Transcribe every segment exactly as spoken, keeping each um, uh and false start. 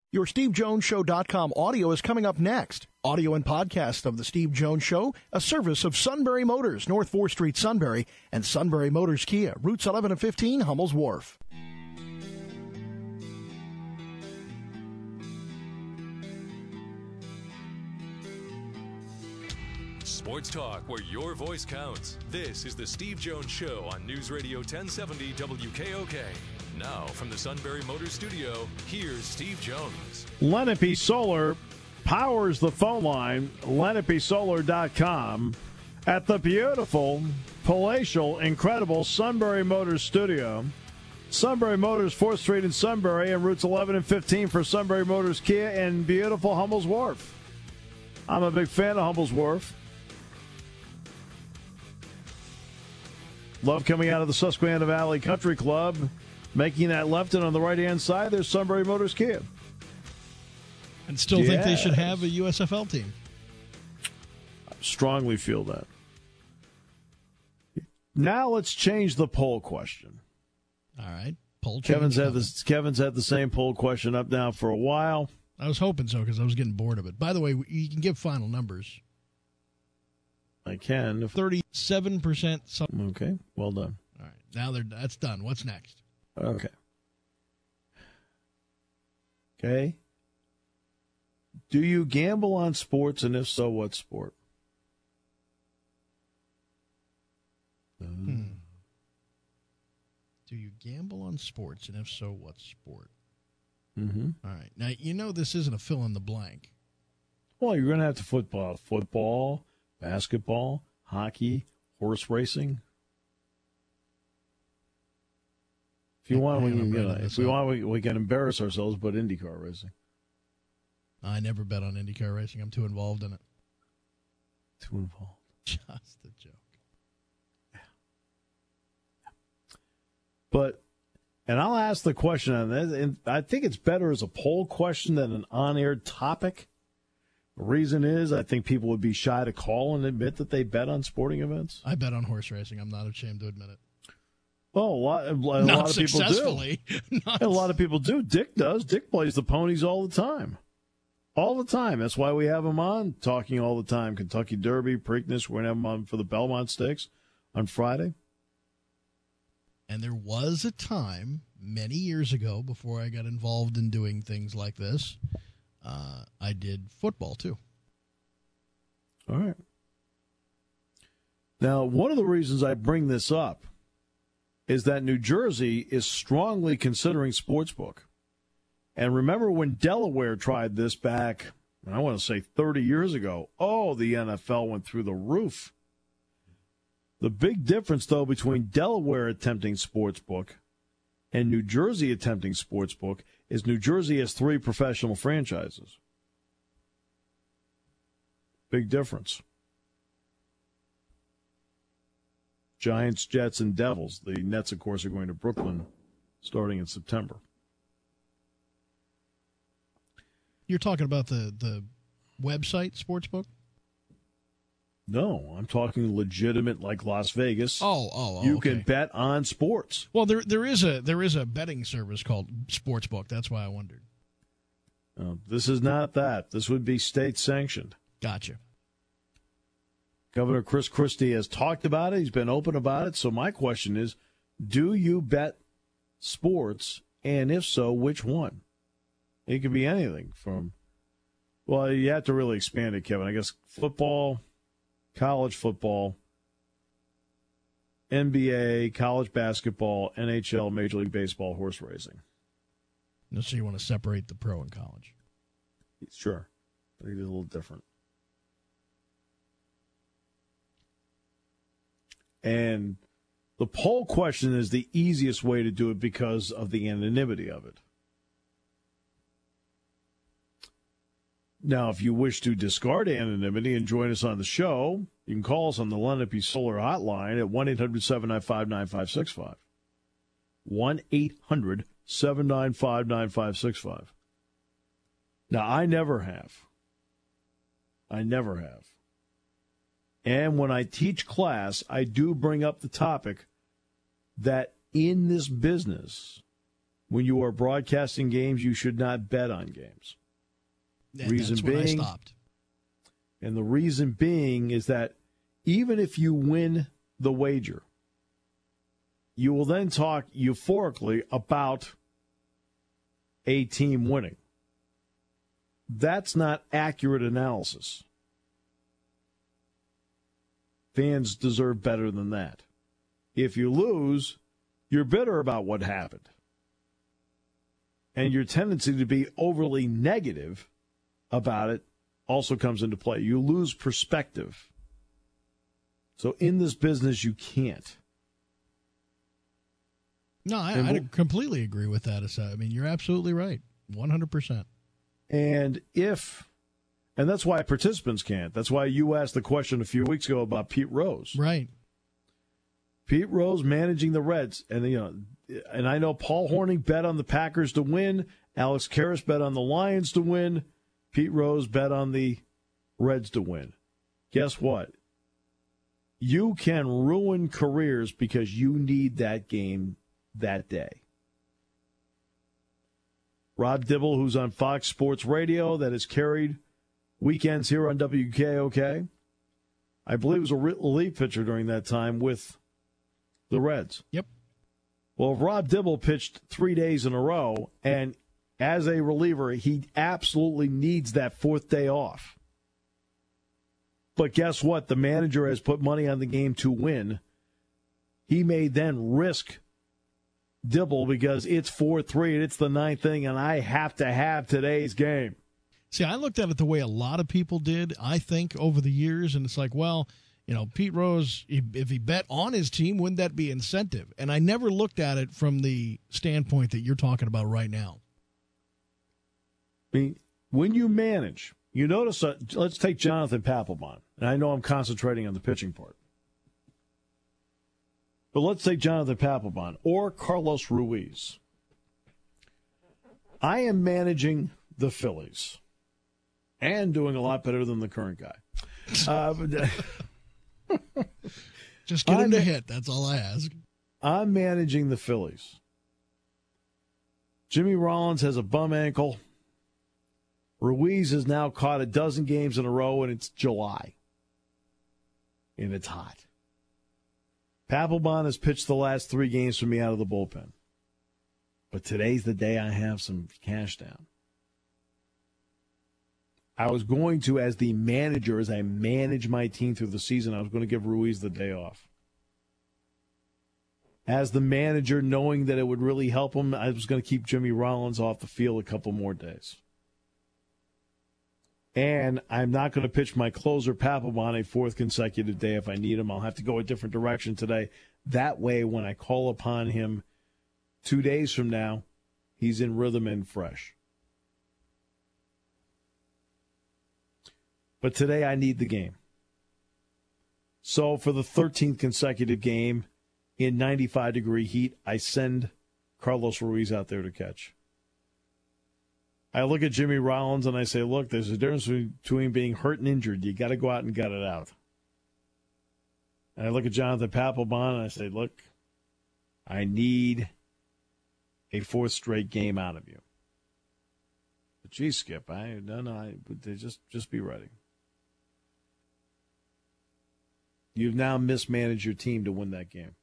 Your Steve Jones Show dot com audio is coming up next. Audio and podcast of The Steve Jones Show, a service of Sunbury Motors, North fourth Street, Sunbury, and Sunbury Motors Kia, routes eleven and fifteen, Hummel's Wharf. Sports talk where your voice counts. This is The Steve Jones Show on News Radio ten seventy W K O K. Now, from the Sunbury Motors Studio, here's Steve Jones. Lenape Solar powers the phone line, Lenape Solar dot com, at the beautiful, palatial, incredible Sunbury Motors Studio. Sunbury Motors, fourth Street in Sunbury, and routes eleven and fifteen for Sunbury Motors Kia in beautiful Hummel's Wharf. I'm a big fan of Hummel's Wharf. Love coming out of the Susquehanna Valley Country Club. Making that left and on the right-hand side, there's Sunbury Motors Kia. And still yes. think they should have a U S F L team. I strongly feel that. Now let's change the poll question. All right. Poll Kevin's had, coming. the, Kevin's had the same poll question up now for a while. I was hoping so because I was getting bored of it. By the way, you can give final numbers. I can. thirty-seven percent. Okay, well done. All right. Now they're, that's done. What's next? Okay. Okay. Do you gamble on sports, and if so, what sport? Hmm. Do you gamble on sports, and if so, what sport? Mm-hmm. All right. Now, you know this isn't a fill in the blank. Well, you're going to have to football, football, basketball, hockey, horse racing. If you want, we can, you know, if we want, we, we can embarrass ourselves, but IndyCar racing. I never bet on IndyCar racing. I'm too involved in it. Too involved. Just a joke. Yeah. But, and I'll ask the question on this, and I think it's better as a poll question than an on-air topic. The reason is I think people would be shy to call and admit that they bet on sporting events. I bet on horse racing. I'm not ashamed to admit it. Oh, a lot, a lot Not of people successfully. do. Not a lot of people do. Dick does. Dick plays the ponies all the time. All the time. That's why we have him on, talking all the time. Kentucky Derby, Preakness. We're going to have him on for the Belmont Stakes on Friday. And there was a time many years ago, before I got involved in doing things like this, uh, I did football too. All right. Now, one of the reasons I bring this up is that New Jersey is strongly considering sportsbook. And remember when Delaware tried this back, I want to say thirty years ago, oh, the N F L went through the roof. The big difference, though, between Delaware attempting sportsbook and New Jersey attempting sportsbook is New Jersey has three professional franchises. Big difference. Giants, Jets, and Devils. The Nets, of course, are going to Brooklyn starting in September. You're talking about the, the website Sportsbook? No, I'm talking legitimate like Las Vegas. Oh, oh, oh You okay. can bet on sports. Well, there there is a there is a betting service called Sportsbook. That's why I wondered. Uh, this is not that. This would be state sanctioned. Gotcha. Governor Chris Christie has talked about it. He's been open about it. So my question is, do you bet sports? And if so, which one? It could be anything from, well, you have to really expand it, Kevin. I guess football, college football, N B A, college basketball, N H L, Major League Baseball, horse racing. So you want to separate the pro and college? Sure. I think it's a little different. And the poll question is the easiest way to do it because of the anonymity of it. Now, if you wish to discard anonymity and join us on the show, you can call us on the Lenape Solar hotline at one eight hundred seven nine five nine five six five. one eight hundred seven nine five nine five six five. Now, I never have. I never have. And when I teach class, I do bring up the topic that in this business, when you are broadcasting games, you should not bet on games. And reason that's when being, I stopped. And the reason being is that even if you win the wager, you will then talk euphorically about a team winning. That's not accurate analysis. Fans deserve better than that. If you lose, you're bitter about what happened. And your tendency to be overly negative about it also comes into play. You lose perspective. So in this business, you can't. No, I, I completely agree with that. I mean, you're absolutely right. one hundred percent. And if, and that's why participants can't. That's why you asked the question a few weeks ago about Pete Rose. Right. Pete Rose managing the Reds. And, you know, and I know Paul Hornung bet on the Packers to win. Alex Karras bet on the Lions to win. Pete Rose bet on the Reds to win. Guess what? You can ruin careers because you need that game that day. Rob Dibble, who's on Fox Sports Radio, that has carried weekends here on W K O K. I believe was a relief pitcher during that time with the Reds. Yep. Well, if Rob Dibble pitched three days in a row, and as a reliever, he absolutely needs that fourth day off. But guess what? The manager has put money on the game to win. He may then risk Dibble because it's four three and it's the ninth inning, and I have to have today's game. See, I looked at it the way a lot of people did, I think, over the years, and it's like, well, you know, Pete Rose, if he bet on his team, wouldn't that be incentive? And I never looked at it from the standpoint that you're talking about right now. I mean, when you manage, you notice, uh, let's take Jonathan Papelbon, and I know I'm concentrating on the pitching part. But let's take Jonathan Papelbon or Carlos Ruiz. I am managing the Phillies and doing a lot better than the current guy. Uh, but, Just get him I'm, to hit. That's all I ask. I'm managing the Phillies. Jimmy Rollins has a bum ankle. Ruiz has now caught a dozen games in a row, and it's July. And it's hot. Papelbon has pitched the last three games for me out of the bullpen. But today's the day I have some cash down. I was going to, as the manager, as I manage my team through the season, I was going to give Ruiz the day off. As the manager, knowing that it would really help him, I was going to keep Jimmy Rollins off the field a couple more days. And I'm not going to pitch my closer, Papelbon, a fourth consecutive day if I need him. I'll have to go a different direction today. That way, when I call upon him two days from now, he's in rhythm and fresh. But today, I need the game. So for the thirteenth consecutive game in ninety-five degree heat, I send Carlos Ruiz out there to catch. I look at Jimmy Rollins and I say, look, there's a difference between being hurt and injured. You got to go out and gut it out. And I look at Jonathan Papelbon and I say, look, I need a fourth straight game out of you. But gee, Skip, I no, no, I, just just be ready. You've now mismanaged your team to win that game.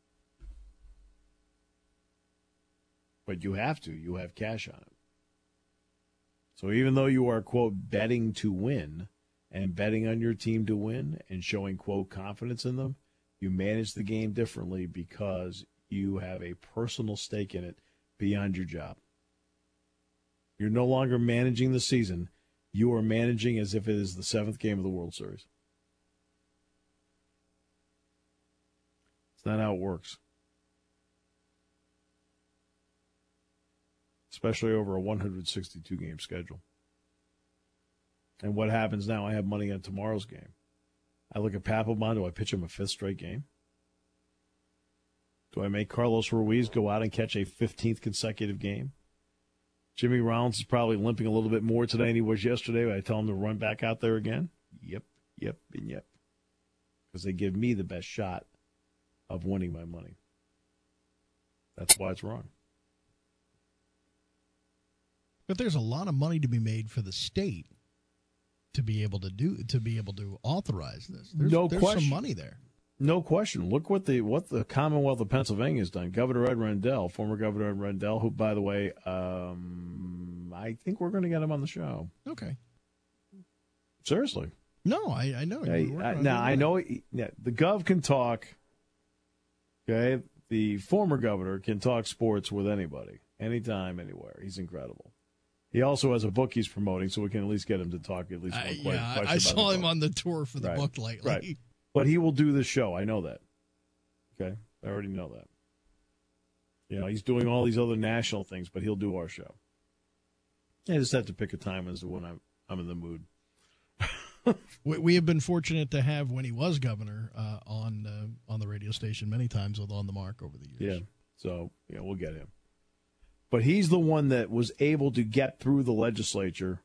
But you have to. You have cash on it. So even though you are, quote, betting to win and betting on your team to win and showing, quote, confidence in them, you manage the game differently because you have a personal stake in it beyond your job. You're no longer managing the season. You are managing as if it is the seventh game of the World Series. It's not how it works. Especially over a one hundred sixty-two game schedule. And what happens now? I have money on tomorrow's game. I look at Papelbon. Do I pitch him a fifth straight game? Do I make Carlos Ruiz go out and catch a fifteenth consecutive game? Jimmy Rollins is probably limping a little bit more today than he was yesterday. I tell him to run back out there again. Yep, yep, and yep. Because they give me the best shot of winning my money. That's why it's wrong. But there's a lot of money to be made for the state to be able to do to be able to authorize this. There's, no there's question. some money there. No question. Look what the what the Commonwealth of Pennsylvania has done. Governor Ed Rendell, former Governor Ed Rendell, who, by the way, um, I think we're going to get him on the show. Okay. Seriously. No, I, I know. I, I, now, I know he, yeah, the Gov can talk. Okay. The former governor can talk sports with anybody, anytime, anywhere. He's incredible. He also has a book he's promoting, so we can at least get him to talk at least one uh, question. Yeah, question I saw him book. on the tour for the right. book lately. Right. But he will do this show. I know that. Okay? I already know that. You know, he's doing all these other national things, but he'll do our show. I just have to pick a time as to when I'm, I'm in the mood. we, we have been fortunate to have, when he was governor, uh, on uh, on the radio station many times with On the Mark over the years. Yeah. So, yeah, we'll get him. But he's the one that was able to get through the legislature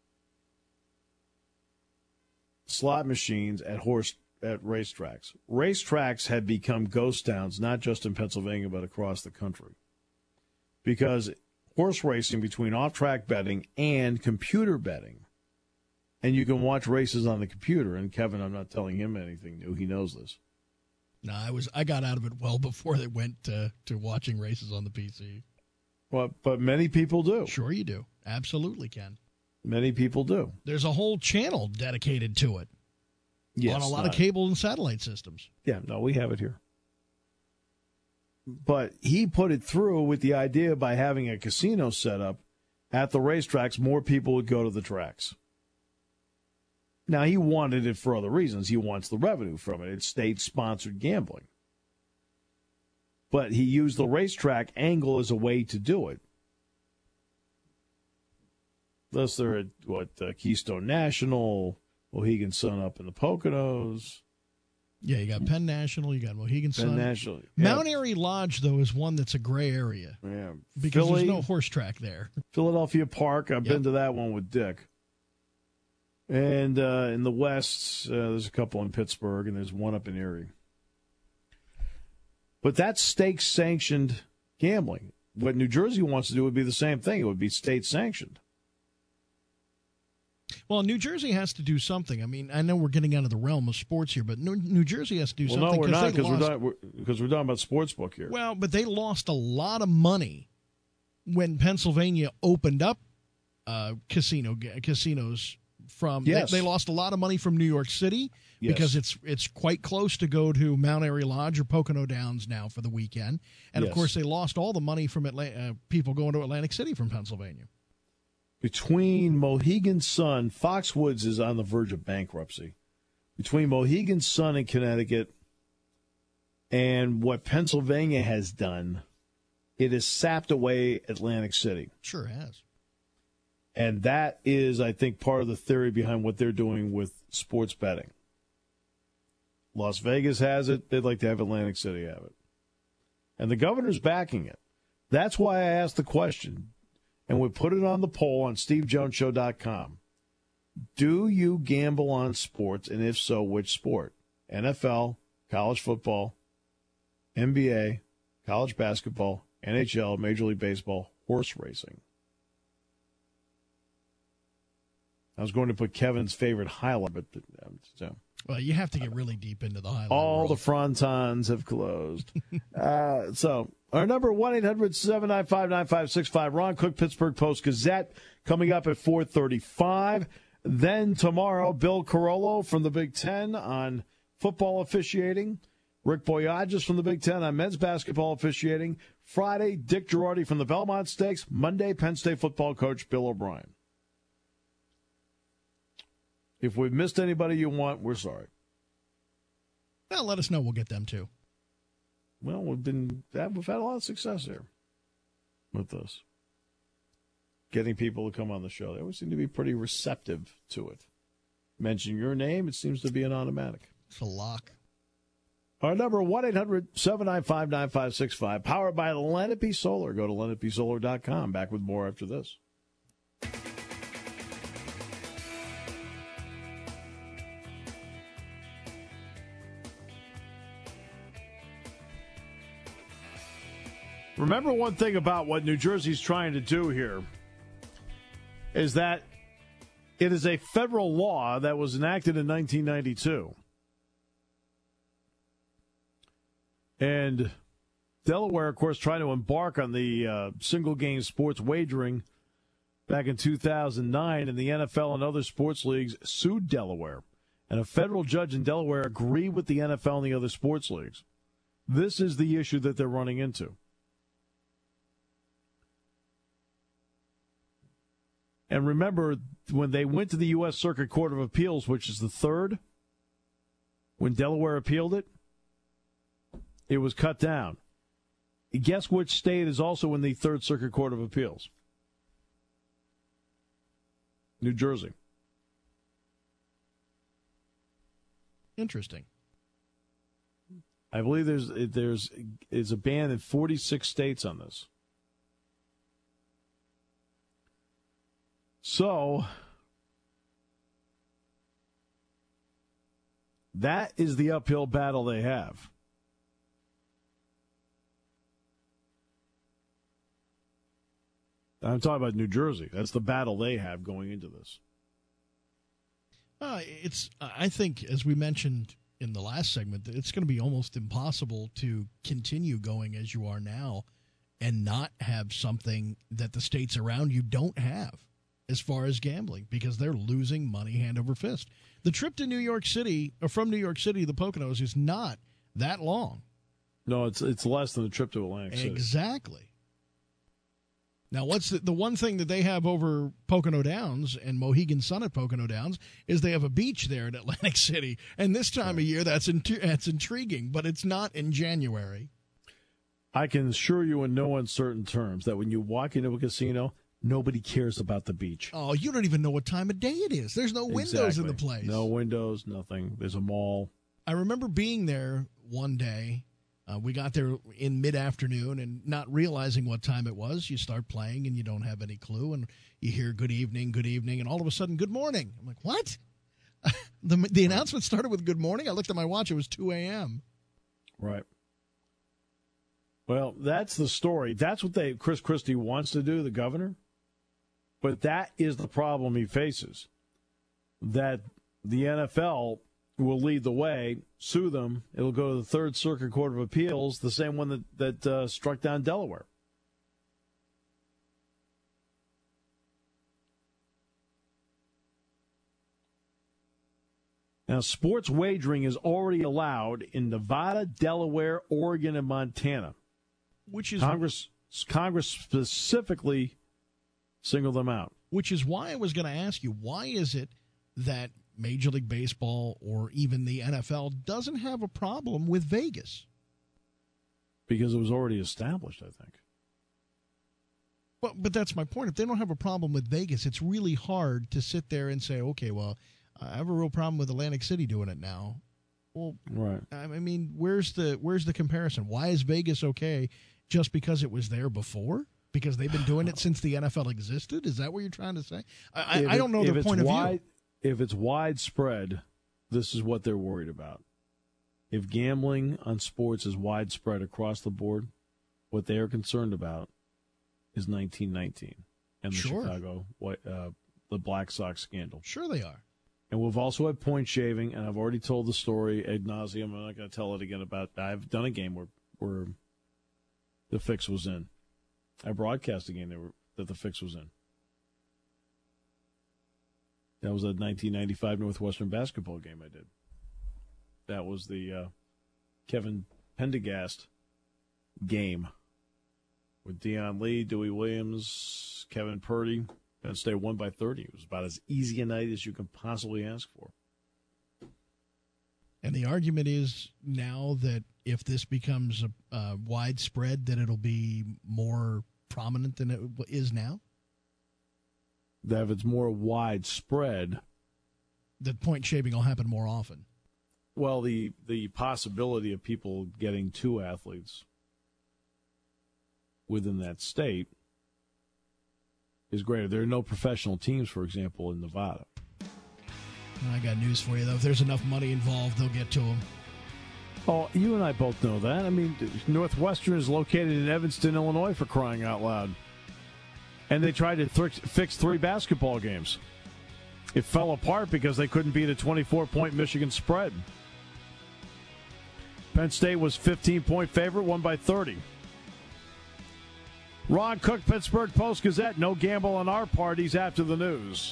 slot machines at horse at racetracks. Racetracks had become ghost towns, not just in Pennsylvania, but across the country. Because horse racing between off-track betting and computer betting, and you can watch races on the computer, and Kevin, I'm not telling him anything new. He knows this. No, I was I got out of it well before they went to, to watching races on the P C. Well, but many people do. Sure you do. Absolutely can. Many people do. There's a whole channel dedicated to it. Yes, on a lot not, of cable and satellite systems. Yeah, no, we have it here. But he put it through with the idea by having a casino set up at the racetracks, more people would go to the tracks. Now, he wanted it for other reasons. He wants the revenue from it. It's state-sponsored gambling. But he used the racetrack angle as a way to do it. Thus, they're at, what, uh, Keystone National, Mohegan Sun up in the Poconos. Yeah, you got Penn National, you got Mohegan Sun. Penn National. Yeah. Mount Airy Lodge, though, is one that's a gray area. Yeah. Because Philly, there's no horse track there. Philadelphia Park, I've Yep. been to that one with Dick. And uh, in the West, uh, there's a couple in Pittsburgh, and there's one up in Erie. But that's state-sanctioned gambling. What New Jersey wants to do would be the same thing. It would be state-sanctioned. Well, New Jersey has to do something. I mean, I know we're getting out of the realm of sports here, but New, New Jersey has to do Well, something. no, we're not, because lost... we're, we're, because we're talking about sportsbook here. Well, but they lost a lot of money when Pennsylvania opened up uh, casino casinos. From yes. they, they lost a lot of money from New York City yes. because it's it's quite close to go to Mount Airy Lodge or Pocono Downs now for the weekend, and yes. of course they lost all the money from Atla- uh, people going to Atlantic City from Pennsylvania. Between Mohegan Sun, Foxwoods is on the verge of bankruptcy. Between Mohegan Sun in Connecticut and what Pennsylvania has done, it has sapped away Atlantic City. Sure has. And that is, I think, part of the theory behind what they're doing with sports betting. Las Vegas has it. They'd like to have Atlantic City have it. And the governor's backing it. That's why I asked the question, and we put it on the poll on steve jones show dot com. Do you gamble on sports, and if so, which sport? N F L, college football, N B A, college basketball, N H L, Major League Baseball, horse racing. I was going to put Kevin's favorite highlight, but um, so. Well, you have to get really deep into the highlight. All world. the frontons have closed. uh, so our number, one eight hundred seven nine five nine five six five. Ron Cook, Pittsburgh Post-Gazette, coming up at four thirty-five. Then tomorrow, Bill Carollo from the Big Ten on football officiating. Rick Boyages from the Big Ten on men's basketball officiating. Friday, Dick Girardi from the Belmont Stakes. Monday, Penn State football coach Bill O'Brien. If we've missed anybody you want, we're sorry. Well, let us know. We'll get them too. Well, we've been we've had a lot of success here with this. Getting people to come on the show. They always seem to be pretty receptive to it. Mention your name, it seems to be an automatic. It's a lock. Our number, one eight hundred seven nine five nine five six five. Powered by Lenape Solar. Go to lenape solar dot com. Back with more after this. Remember one thing about what New Jersey's trying to do here is that it is a federal law that was enacted in nineteen ninety-two. And Delaware, of course, tried to embark on the uh, single-game sports wagering back in two thousand nine, and the N F L and other sports leagues sued Delaware. And a federal judge in Delaware agreed with the N F L and the other sports leagues. This is the issue that they're running into. And remember, when they went to the U S Circuit Court of Appeals, which is the third, when Delaware appealed it, it was cut down. Guess which state is also in the Third Circuit Court of Appeals? New Jersey. Interesting. I believe there's there's is a ban in forty-six states on this. So that is the uphill battle they have. I'm talking about New Jersey. That's the battle they have going into this. Uh, it's. I think, as we mentioned in the last segment, it's going to be almost impossible to continue going as you are now and not have something that the states around you don't have as far as gambling, because they're losing money hand over fist. The trip to New York City, or from New York City to the Poconos, is not that long. No, it's it's less than the trip to Atlantic City. Exactly. Now, what's the, the one thing that they have over Pocono Downs and Mohegan Sun at Pocono Downs is they have a beach there in Atlantic City. And this time of year, that's in, that's intriguing, but it's not in January. I can assure you in no uncertain terms that when you walk into a casino, nobody cares about the beach. Oh, you don't even know what time of day it is. There's no windows Exactly. in the place. No windows, nothing. There's a mall. I remember being there one day. Uh, we got there in mid-afternoon and not realizing what time it was. You start playing and you don't have any clue, and you hear good evening, good evening, and all of a sudden, good morning. I'm like, what? the the announcement started with good morning. I looked at my watch. It was two a.m. Right. Well, that's the story. That's what they Chris Christie wants to do, the governor. But that is the problem he faces, that the N F L will lead the way, sue them. It'll go to the Third Circuit Court of Appeals, the same one that, that uh, struck down Delaware. Now, sports wagering is already allowed in Nevada, Delaware, Oregon, and Montana. Which is Congress, Congress specifically singled them out. Which is why I was going to ask you, why is it that Major League Baseball or even the N F L doesn't have a problem with Vegas? Because it was already established, I think. Well, but that's my point. If they don't have a problem with Vegas, it's really hard to sit there and say, okay, well, I have a real problem with Atlantic City doing it now. Well, right. I mean, where's the where's the comparison? Why is Vegas okay just because it was there before? Because they've been doing it since the N F L existed? Is that what you're trying to say? I, I, I don't know their point of wide, view. If it's widespread, this is what they're worried about. If gambling on sports is widespread across the board, what they are concerned about is nineteen nineteen and the Sure. Chicago, uh, the Black Sox scandal. Sure they are. And we've also had point shaving, and I've already told the story ad nauseum. I'm not going to tell it again about. I've done a game where where the fix was in. I broadcast a game that, were, that the fix was in. That was a nineteen ninety-five Northwestern basketball game I did. That was the uh, Kevin Pendergast game with Deion Lee, Dewey Williams, Kevin Purdy. Penn State won by thirty. It was about as easy a night as you can possibly ask for. And the argument is now that if this becomes a, uh, widespread, that it'll be more prominent than it is now? That if it's more widespread, that point shaving will happen more often. Well, the the possibility of people getting two athletes within that state is greater. There are no professional teams, for example, in Nevada. I got news for you, though. If there's enough money involved, they'll get to them. Oh, you and I both know that. I mean, Northwestern is located in Evanston, Illinois, for crying out loud. and they tried to th- fix three basketball games. It fell apart because they couldn't beat a twenty-four point Michigan spread. Penn State was fifteen-point favorite, won by thirty. Ron Cook, Pittsburgh Post-Gazette. No gamble on our parties after the news.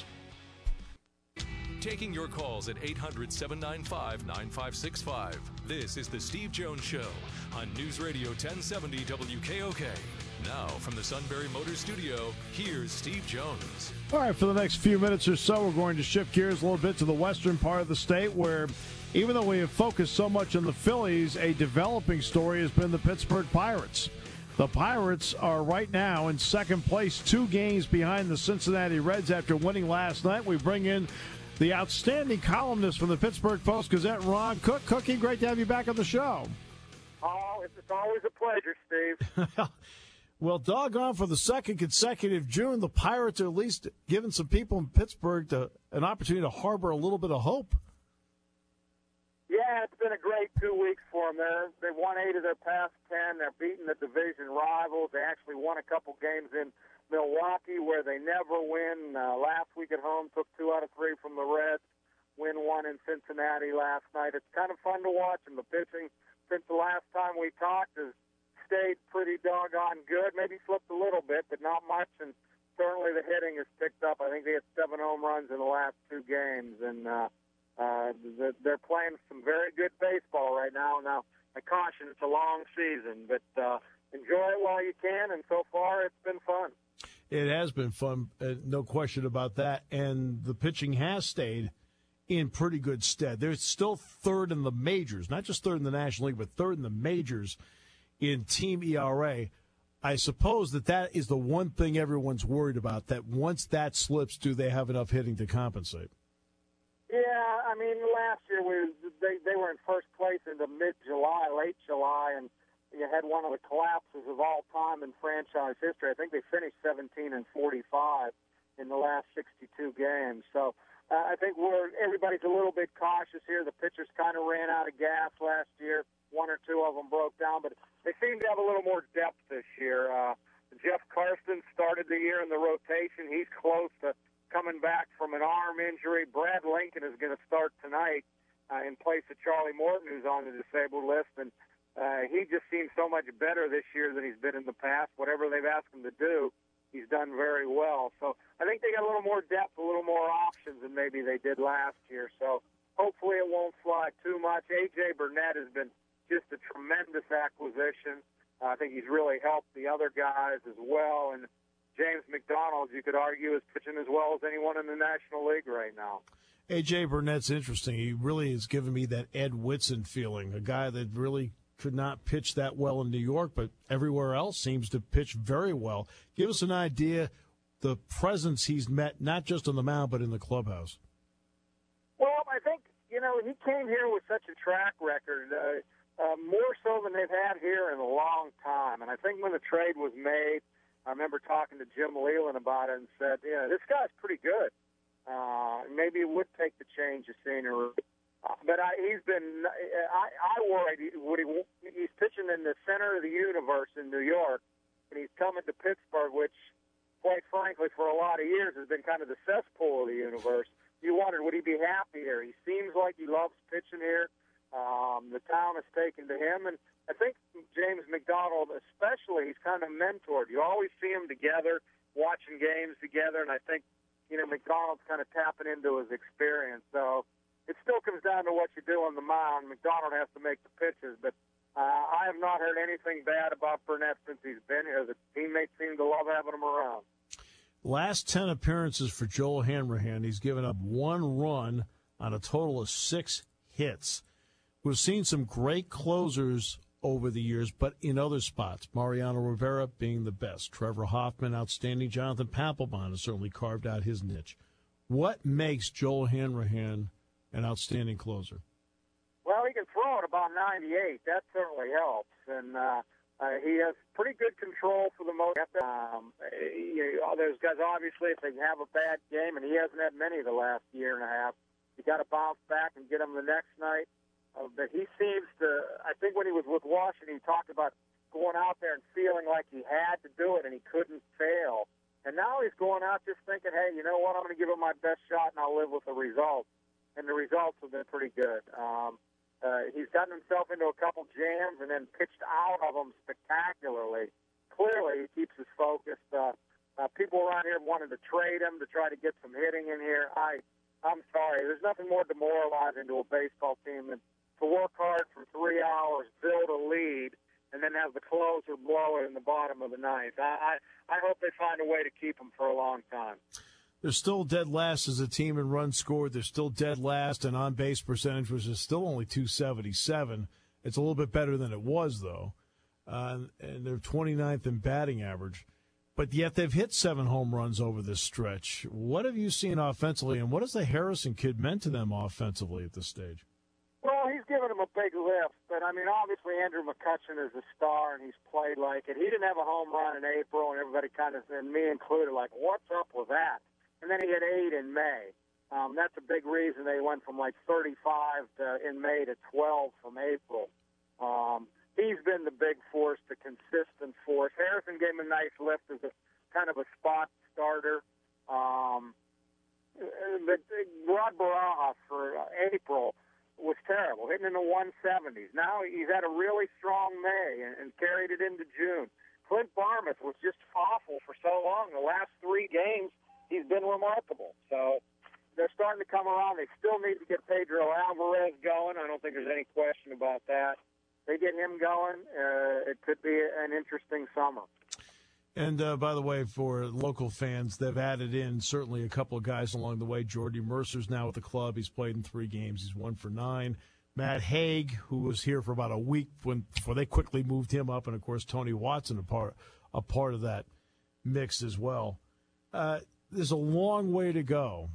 Taking your calls at eight hundred, seven nine five, nine five six five. This is the Steve Jones Show on News Radio ten seventy W K O K. Now, from the Sunbury Motors Studio, here's Steve Jones. All right, for the next few minutes or so, we're going to shift gears a little bit to the western part of the state where, even though we have focused so much on the Phillies, a developing story has been the Pittsburgh Pirates. The Pirates are right now in second place, two games behind the Cincinnati Reds after winning last night. We bring in the outstanding columnist from the Pittsburgh Post-Gazette, Ron Cook. Cookie, great to have you back on the show. Oh, it's always a pleasure, Steve. Well, doggone, for the second consecutive June, the Pirates are at least giving some people in Pittsburgh to, an opportunity to harbor a little bit of hope. Yeah, it's been a great two weeks for them. They're, they won eight of their past ten. They're beating the division rivals. They actually won a couple games in Milwaukee where they never win. Uh, last week at home, took two out of three from the Reds. Win one in Cincinnati last night. It's kind of fun to watch, and the pitching since the last time we talked has stayed pretty doggone good. Maybe slipped a little bit, but not much, and certainly the hitting has picked up. I think they had seven home runs in the last two games, and uh, uh, they're playing some very good baseball right now. Now, I caution, it's a long season, but uh, enjoy it while you can, and so far it's been fun. It has been fun, uh, no question about that, and the pitching has stayed in pretty good stead. They're still third in the majors, not just third in the National League, but third in the majors in team E R A. I suppose that that is the one thing everyone's worried about, that once that slips, do they have enough hitting to compensate? Yeah, I mean, last year we they, they were in first place into mid-July, late July, and you had one of the collapses of all time in franchise history. I think they finished seventeen and forty-five in the last sixty-two games. So uh, I think we're everybody's a little bit cautious here. The pitchers kind of ran out of gas last year. One or two of them broke down, but they seem to have a little more depth this year. Uh, Jeff Karsten started the year in the rotation. He's close to coming back from an arm injury. Brad Lincoln is going to start tonight uh, in place of Charlie Morton, who's on the disabled list, and uh, he just seems so much better this year than he's been in the past. Whatever they've asked him to do, he's done very well. So I think they got a little more depth, a little more options than maybe they did last year. So hopefully it won't fly too much. A J Burnett has been just a tremendous acquisition. Uh, I think he's really helped the other guys as well. And James McDonald, you could argue, is pitching as well as anyone in the National League right now. A J Burnett's interesting. He really has given me that Ed Whitson feeling, a guy that really could not pitch that well in New York, but everywhere else seems to pitch very well. Give us an idea, the presence he's met, not just on the mound, but in the clubhouse. Well, I think, you know, he came here with such a track record, uh, uh, more so than they've had here in a long time. And I think when the trade was made, I remember talking to Jim Leland about it and said, yeah, this guy's pretty good. Uh, maybe it would take the change of scenery. Uh, but I, he's been, I, I worried, what he, he's pitching in the center of the universe in New York, and he's coming to Pittsburgh, which, quite frankly, for a lot of years has been kind of the cesspool of the universe. You wondered, would he be happy here? He seems like he loves pitching here. Um, the town has taken to him, and I think James McDonald especially, he's kind of mentored. You always see them together, watching games together, and I think, you know, McDonald's kind of tapping into his experience. So it still comes down to what you do on the mound. McDonald has to make the pitches, but uh, I have not heard anything bad about Burnett since he's been here. The teammates seem to love having him around. Last ten appearances for Joel Hanrahan, he's given up one run on a total of six hits. We've seen some great closers over the years, but in other spots, Mariano Rivera being the best, Trevor Hoffman, outstanding, Jonathan Papelbon has certainly carved out his niche. What makes Joel Hanrahan an outstanding closer? Well, he can throw at about ninety-eight. That certainly helps, and uh, uh, he has pretty good control for the most. Um, you know, there's guys, obviously, if they have a bad game, and he hasn't had many the last year and a half, you got to bounce back and get him the next night. Uh, but he seems to, I think when he was with Washington, he talked about going out there and feeling like he had to do it and he couldn't fail. And now he's going out just thinking, hey, you know what, I'm going to give it my best shot, and I'll live with the results. And the results have been pretty good. Um, uh, he's gotten himself into a couple jams and then pitched out of them spectacularly. Clearly, he keeps his focus. Uh, uh, people around here wanted to trade him to try to get some hitting in here. I, I'm sorry. There's nothing more demoralizing to a baseball team than to work hard for three hours, build a lead, and then have the closer blow it in the bottom of the ninth. I, I, I hope they find a way to keep him for a long time. They're still dead last as a team in runs scored. They're still dead last in on-base percentage, which is still only two seventy-seven. It's a little bit better than it was, though. Uh, and they're twenty-ninth in batting average. But yet they've hit seven home runs over this stretch. What have you seen offensively, and what has the Harrison kid meant to them offensively at this stage? Well, he's given him a big lift, but, I mean, obviously Andrew McCutchen is a star, and he's played like it. He didn't have a home run in April, and everybody kind of, and me included, like, what's up with that? And then he hit eight in May. Um, that's a big reason they went from, like, thirty-five to, in May to twelve from April. Um, he's been the big force, the consistent force. Harrison gave him a nice lift as a kind of a spot starter. Um, but Rod Barajas for uh, April was terrible, hitting in the one seventies. Now he's had a really strong May and, and carried it into June. Clint Barmouth was just awful for so long. The last three games, he's been remarkable. So they're starting to come around. They still need to get Pedro Alvarez going. I don't think there's any question about that. They get him going, uh, it could be an interesting summer. And, uh, by the way, for local fans, they've added in certainly a couple of guys along the way. Jordy Mercer's now with the club. He's played in three games. He's one for nine. Matt Haig, who was here for about a week when before they quickly moved him up, and, of course, Tony Watson, a part, a part of that mix as well. Uh, there's a long way to go,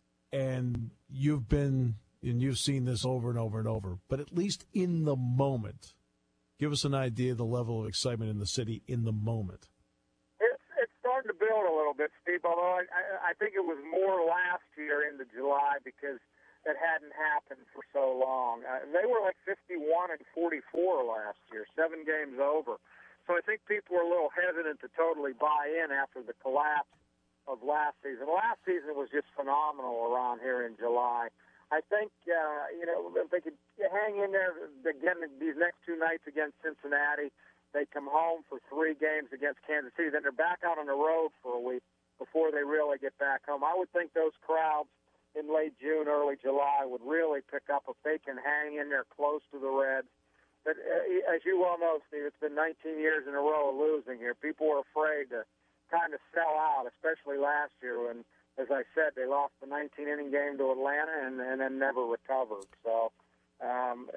and you've been – and you've seen this over and over and over, but at least in the moment, give us an idea of the level of excitement in the city in the moment. It's, it's starting to build a little bit, Steve, although I, I think it was more last year into July because it hadn't happened for so long. Uh, they were like fifty-one and forty-four last year, seven games over. So I think people were a little hesitant to totally buy in after the collapse of last season. Last season was just phenomenal around here in July. I think, uh, you know, if they could hang in there again these next two nights against Cincinnati, they come home for three games against Kansas City, then they're back out on the road for a week before they really get back home. I would think those crowds in late June, early July would really pick up if they can hang in there close to the Reds. But uh, as you well know, Steve, it's been nineteen years in a row of losing here. People were afraid to kind of sell out, especially last year when, as I said, they lost the nineteen-inning game to Atlanta and, and then never recovered. So um,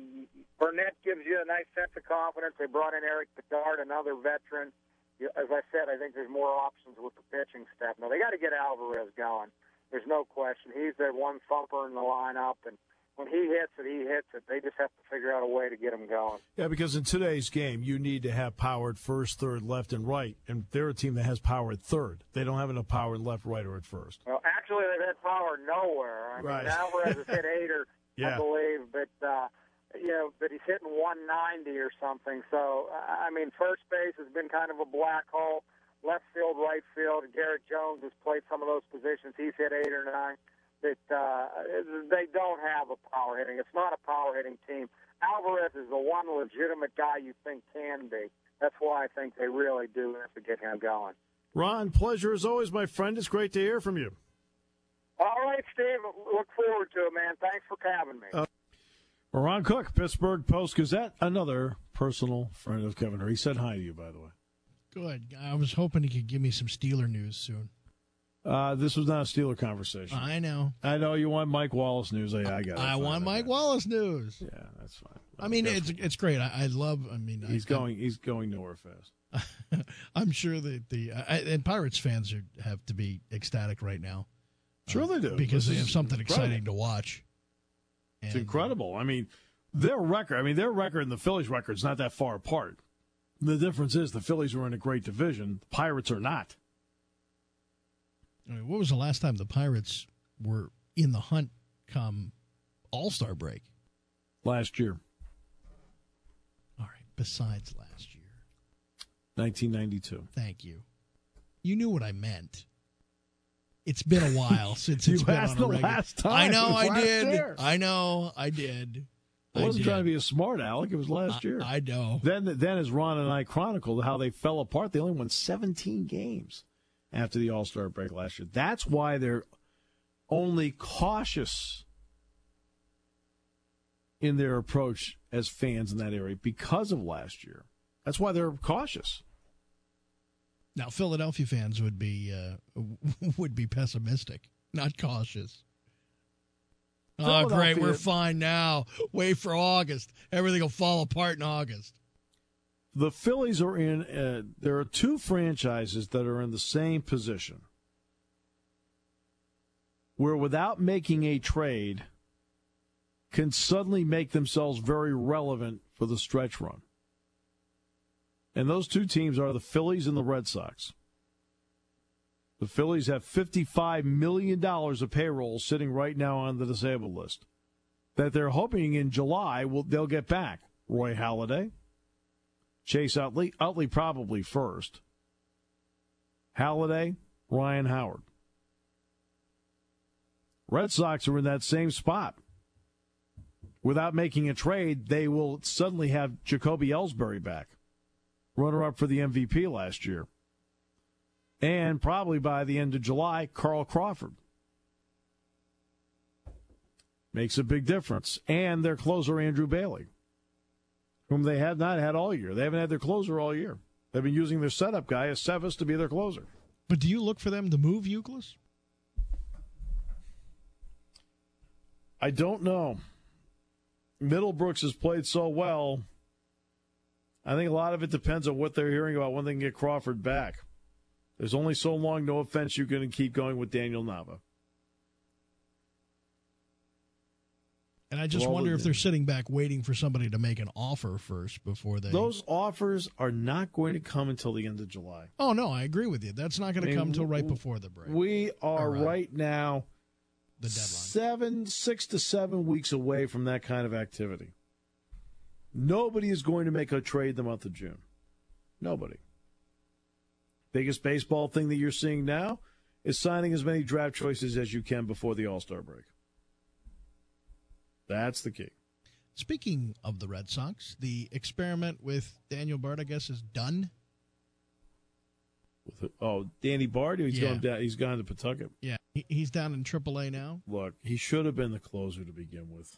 Burnett gives you a nice sense of confidence. They brought in Eric Bedard, another veteran. As I said, I think there's more options with the pitching staff. Now, they got to get Alvarez going. There's no question. He's their one thumper in the lineup, and when he hits it, he hits it. They just have to figure out a way to get him going. Yeah, because in today's game, you need to have power at first, third, left, and right. And they're a team that has power at third. They don't have enough power at left, right, or at first. Well, actually, they've had power nowhere. I mean, right. Alvarez has hit eight or, yeah. I believe, but uh, you know, but he's hitting one ninety or something. So, I mean, first base has been kind of a black hole. Left field, right field. Garrett Jones has played some of those positions. He's hit eight or nine. That uh, they don't have a power hitting. It's not a power hitting team. Alvarez is the one legitimate guy you think can be. That's why I think they really do have to get him going. Ron, pleasure as always, my friend. It's great to hear from you. All right, Steve. Look forward to it, man. Thanks for having me. Uh, Ron Cook, Pittsburgh Post-Gazette, another personal friend of Kevin. He said hi to you, by the way. Good. I was hoping he could give me some Steeler news soon. Uh, this was not a Steeler conversation. I know. I know you want Mike Wallace news. I, I got it. I want Mike that. Wallace news. Yeah, that's fine. I mean, it's it's great. I, I love. I mean, he's I, going. He's going nowhere fast. I'm sure that the I, and Pirates fans are, have to be ecstatic right now. Sure, uh, they do because this they have something incredible. exciting to watch. And, it's incredible. I mean, their record. I mean, their record and the Phillies' record is not that far apart. The difference is the Phillies are in a great division. The Pirates are not. I mean, what was the last time the Pirates were in the hunt come All-Star break? Last year. All right, besides last year. nineteen ninety-two. Thank you. You knew what I meant. It's been a while since it's you been asked on a the regular. last time. I know I last did. Year. I know I did. I wasn't I trying to be a smart aleck. It was last I, year. I know. Then, then, as Ron and I chronicled how they fell apart, they only won seventeen games after the All-Star break last year. That's why they're only cautious in their approach as fans in that area because of last year. That's why they're cautious. Now, Philadelphia fans would be uh, would be pessimistic, not cautious. Oh, great, we're fine now. Wait for August. Everything will fall apart in August. The Phillies are in, uh, there are two franchises that are in the same position where without making a trade can suddenly make themselves very relevant for the stretch run. And those two teams are the Phillies and the Red Sox. The Phillies have fifty-five million dollars of payroll sitting right now on the disabled list that they're hoping in July will they'll get back. Roy Halladay, Chase Utley, Utley probably first. Halladay, Ryan Howard. Red Sox are in that same spot. Without making a trade, they will suddenly have Jacoby Ellsbury back, runner-up for the M V P last year. And probably by the end of July, Carl Crawford. Makes a big difference. And their closer, Andrew Bailey, whom they have not had all year. They haven't had their closer all year. They've been using their setup guy, Aceves, to be their closer. But do you look for them to move Youkilis? I don't know. Middlebrooks has played so well. I think a lot of it depends on what they're hearing about when they can get Crawford back. There's only so long, no offense, you can keep going with Daniel Nava. And I just well, wonder if they're sitting back waiting for somebody to make an offer first before they... Those offers are not going to come until the end of July. Oh, no, I agree with you. That's not going to I mean, come until right before the break. We are or, uh, right now the deadline. seven, six to seven weeks away from that kind of activity. Nobody is going to make a trade the month of June. Nobody. Biggest baseball thing that you're seeing now is signing as many draft choices as you can before the All-Star break. That's the key. Speaking of the Red Sox, the experiment with Daniel Bard, I guess, is done. With it, oh, Danny Bard? He's, yeah. going down, he's gone to Pawtucket. Yeah, he, he's down in triple A now. Look, he should have been the closer to begin with.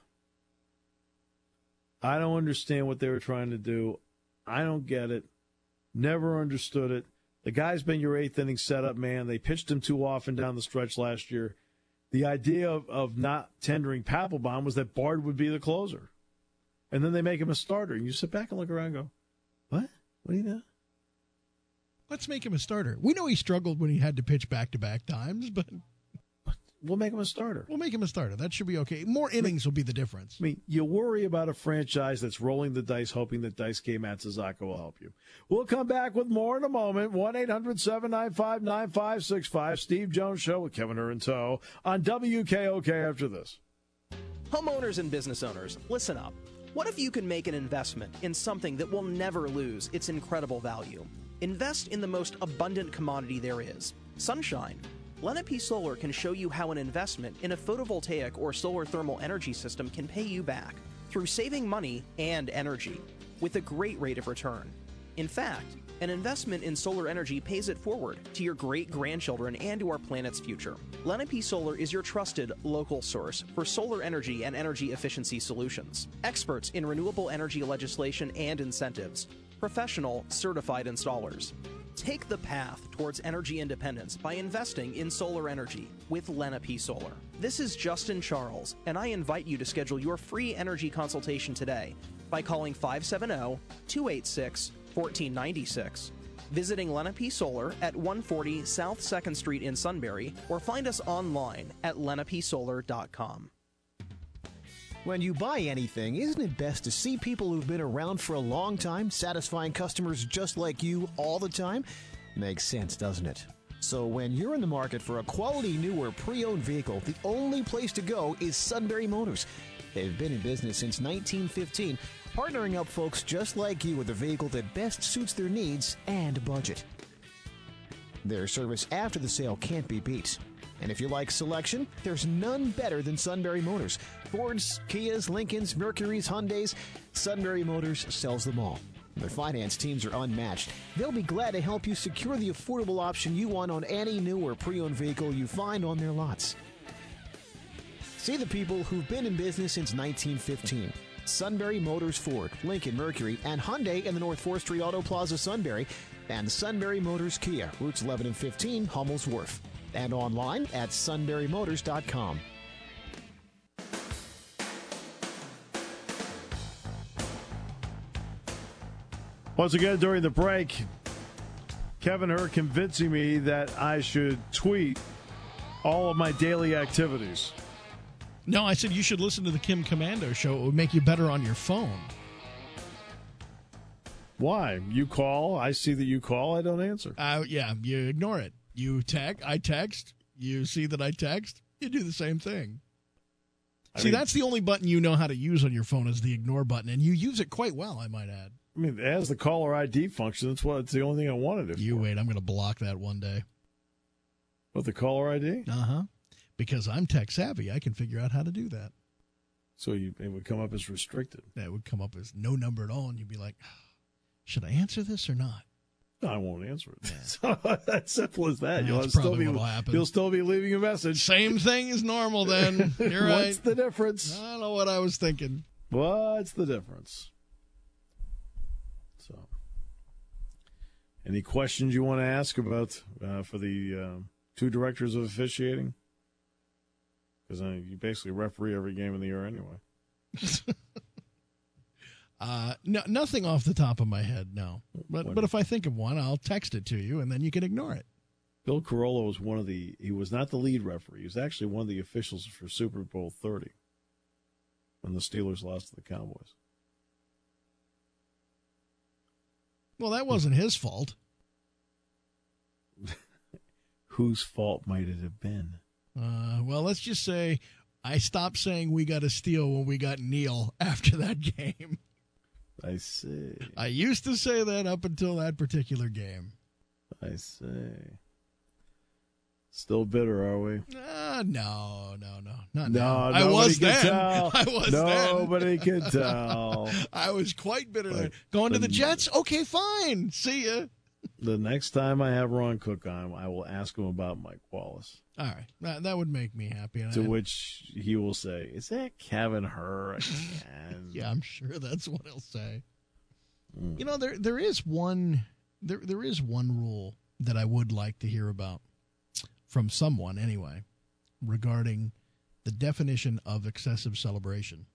I don't understand what they were trying to do. I don't get it. Never understood it. The guy's been your eighth inning setup man. They pitched him too often down the stretch last year. The idea of, of not tendering Papelbon was that Bard would be the closer. And then they make him a starter. And you sit back and look around and go, what? What do you know? Let's make him a starter. We know he struggled when he had to pitch back-to-back times, but... We'll make him a starter. We'll make him a starter. That should be okay. More innings will be the difference. I mean, you worry about a franchise that's rolling the dice, hoping that Daisuke Matsuzaka will help you. We'll come back with more in a moment. one eight hundred seven nine five nine five six five. Steve Jones Show with Kevin Herr in tow on W K O K after this. Homeowners and business owners, listen up. What if you can make an investment in something that will never lose its incredible value? Invest in the most abundant commodity there is, sunshine. Lenape Solar can show you how an investment in a photovoltaic or solar thermal energy system can pay you back through saving money and energy with a great rate of return. In fact, an investment in solar energy pays it forward to your great-grandchildren and to our planet's future. Lenape Solar is your trusted local source for solar energy and energy efficiency solutions. Experts in renewable energy legislation and incentives. Professional, certified installers. Take the path towards energy independence by investing in solar energy with Lenape Solar. This is Justin Charles, and I invite you to schedule your free energy consultation today by calling five seven zero, two eight six, one four nine six, visiting Lenape Solar at one forty South second Street in Sunbury, or find us online at lenape solar dot com. When you buy anything, isn't it best to see people who've been around for a long time, satisfying customers just like you all the time? Makes sense, doesn't it? So when you're in the market for a quality new or pre-owned vehicle, the only place to go is Sunbury Motors. They've been in business since nineteen fifteen, partnering up folks just like you with a vehicle that best suits their needs and budget. Their service after the sale can't be beat. And if you like selection, there's none better than Sunbury Motors. Fords, Kias, Lincolns, Mercurys, Hyundais, Sunbury Motors sells them all. Their finance teams are unmatched. They'll be glad to help you secure the affordable option you want on any new or pre-owned vehicle you find on their lots. See the people who've been in business since nineteen fifteen. Sunbury Motors Ford, Lincoln Mercury, and Hyundai in the North fourth Street Auto Plaza, Sunbury, and Sunbury Motors Kia, routes eleven and fifteen, Hummel's Wharf, and online at sunbury motors dot com. Once again, during the break, Kevin Hur convincing me that I should tweet all of my daily activities. No, I said you should listen to the Kim Commando show. It would make you better on your phone. Why? You call, I see that you call, I don't answer. Uh, yeah, you ignore it. You text, I text, you see that I text, you do the same thing. I see, mean, that's the only button you know how to use on your phone is the ignore button, and you use it quite well, I might add. I mean, it has the caller I D function. That's what. It's the only thing I wanted it You for. wait, I'm going to block that one day. With the caller I D? Uh-huh. Because I'm tech savvy, I can figure out how to do that. So you, it would come up as restricted. That would come up as no number at all, and you'd be like, should I answer this or not? No, I won't answer it. So that's simple as that. Yeah, you'll, that's still probably be, what'll happen. you'll still be leaving a message. Same thing as normal then. You're right. What's the difference? I don't know what I was thinking. What's the difference? So, any questions you want to ask about uh, for the uh, two directors of officiating? Because uh, you basically referee every game in the year anyway. uh, no, nothing off the top of my head, no. But What? but if I think of one, I'll text it to you, and then you can ignore it. Bill Carollo was one of the. He was not the lead referee. He was actually one of the officials for Super Bowl thirty when the Steelers lost to the Cowboys. Well, that wasn't his fault. Whose fault might it have been? Uh, well, let's just say I stopped saying we got a steal when we got Neal after that game. I see. I used to say that up until that particular game. I see. Still bitter, are we? Uh, no, no, no. Not No, now. nobody I was can then. tell. I was Nobody then. can tell. I was quite bitter But there. Going to the the- Jets? Okay, fine. See ya. The next time I have Ron Cook on, I will ask him about Mike Wallace. All right. That, that would make me happy. And To I- which he will say, "Is that Kevin Hur again?" Yeah, I'm sure that's what he'll say. Mm. You know, there there is one there there is one rule that I would like to hear about from someone anyway regarding the definition of excessive celebration.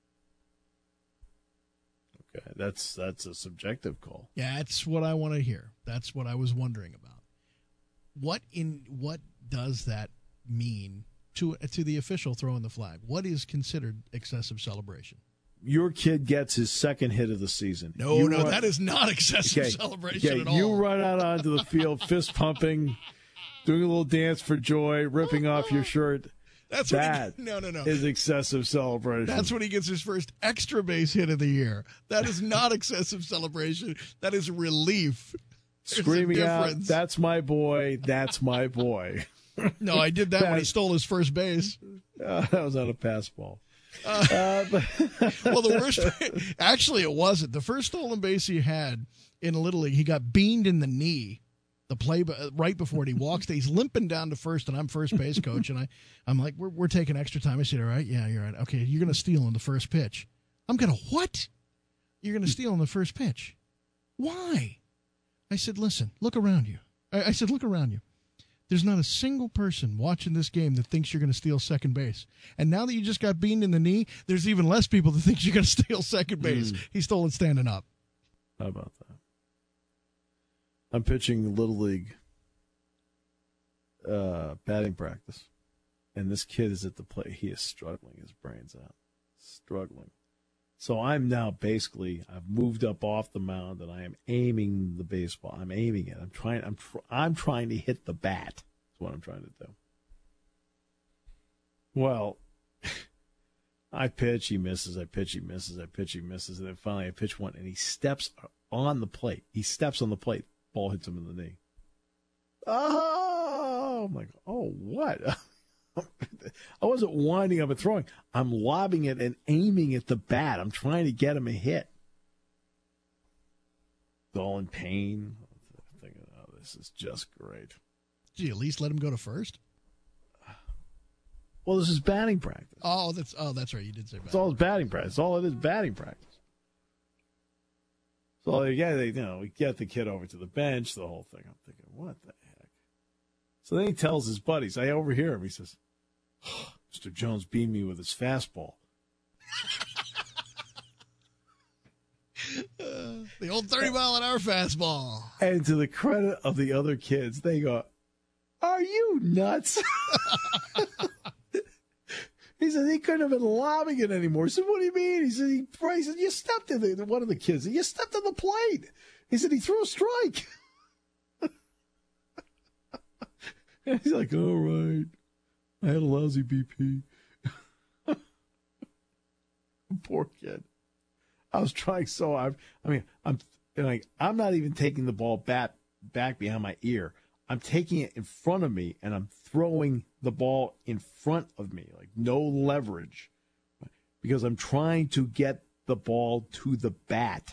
Okay, that's that's a subjective call. Yeah, that's what I want to hear. That's what I was wondering about. What in what does that mean to to the official throwing the flag? What is considered excessive celebration? Your kid gets his second hit of the season. No, You no, run- that is not excessive Okay, celebration okay, at all. You run out onto the field, fist pumping, doing a little dance for joy, ripping off your shirt. That's that what he, no, no, no. is excessive celebration. That's when he gets his first extra base hit of the year. That is not excessive celebration. That is relief. There's a Screaming out, difference. "That's my boy! That's my boy!" No, I did that when he stole his first base. Uh, that was on a pass ball. Uh, Uh, but well, the worst. Actually, it wasn't. The first stolen base he had in Little League, he got beamed in the knee. The play right before it, he walks. He's limping down to first, and I'm first base coach, and I, I'm like, we're we're taking extra time. I said, all right, yeah, you're right. Okay, you're gonna steal on the first pitch. I'm gonna what? You're gonna steal on the first pitch? Why? I said, listen, look around you. I, I said, look around you. There's not a single person watching this game that thinks you're going to steal second base. And now that you just got beamed in the knee, there's even less people that think you're going to steal second base. Mm. He stole it standing up. How about that? I'm pitching Little League uh, batting practice, and this kid is at the plate. He is struggling his brains out, struggling. So I'm now basically I've moved up off the mound and I am aiming the baseball. I'm aiming it. I'm trying. I'm tr- I'm trying to hit the bat. That's what I'm trying to do. Well, I pitch, he misses. I pitch, he misses. I pitch, he misses, and then finally I pitch one, and he steps on the plate. He steps on the plate. Ball hits him in the knee. Oh, I'm like, oh, what? I wasn't winding up and throwing. I'm lobbing it and aiming at the bat. I'm trying to get him a hit. All in pain. I'm thinking, oh, this is just great. Did you at least let him go to first? Well, this is batting practice. Oh, that's oh, that's right. You did say batting. It's all batting practice. All it is, batting practice. So yeah, they you know we get the kid over to the bench, the whole thing. I'm thinking, what the heck? So then he tells his buddies. I overhear him. He says, oh, "Mister Jones beat me with his fastball." uh, the old thirty mile an hour fastball. And to the credit of the other kids, they go, "Are you nuts?" He said he couldn't have been lobbing it anymore. He said, "What do you mean?" He said, he, he said "You stepped in the," one of the kids said, "You stepped on the plate." He said, "He threw a strike." And he's like, "All right. I had a lousy B P." Poor kid. I was trying so hard. I mean, I'm like, I'm not even taking the ball back, back behind my ear. I'm taking it in front of me, and I'm throwing the ball in front of me, like no leverage, because I'm trying to get the ball to the bat.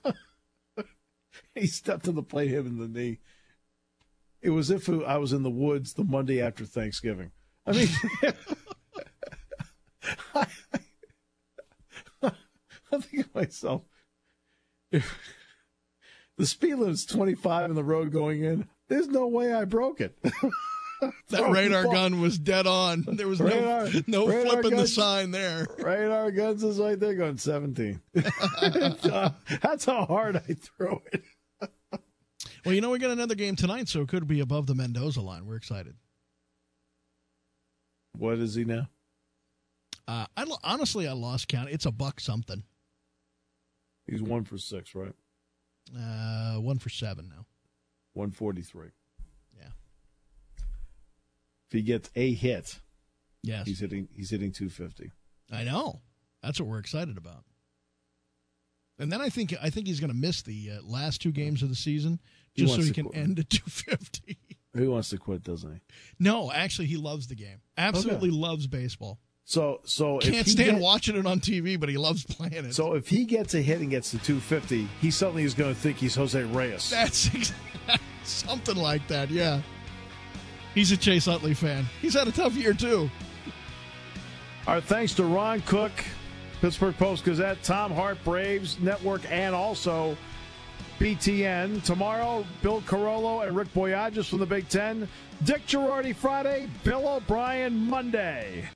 He stepped on the plate, hit him in the knee. It was as if I was in the woods the Monday after Thanksgiving. I mean, I, I think of myself, if the speed limit's twenty-five in the road going in, there's no way I broke it. That radar gun was dead on. There was radar, no, no radar flipping guns, the sign there. Radar guns is right there going seventeen. uh, that's how hard I throw it. Well, you know, we got another game tonight, so it could be above the Mendoza line. We're excited. What is he now? Uh, I honestly, I lost count. It's a buck something. He's one for six, right? Uh, one for seven now. one forty-three. Yeah. If he gets a hit, yes, he's hitting. He's hitting two fifty. I know. That's what we're excited about. And then I think I think he's going to miss the uh, last two games of the season just so he can quit. End at two fifty. He wants to quit, doesn't he? No, actually, he loves the game. Absolutely okay. loves baseball. So, so can't if he stand get, watching it on T V, but he loves playing it. So if he gets a hit and gets to two fifty, he suddenly is going to think he's Jose Reyes. That's something like that. Yeah, he's a Chase Utley fan. He's had a tough year too. Our thanks to Ron Cook, Pittsburgh Post-Gazette, Tom Hart, Braves Network, and also B T N. Tomorrow, Bill Carollo and Rick Boyages from the Big Ten. Dick Girardi Friday, Bill O'Brien Monday.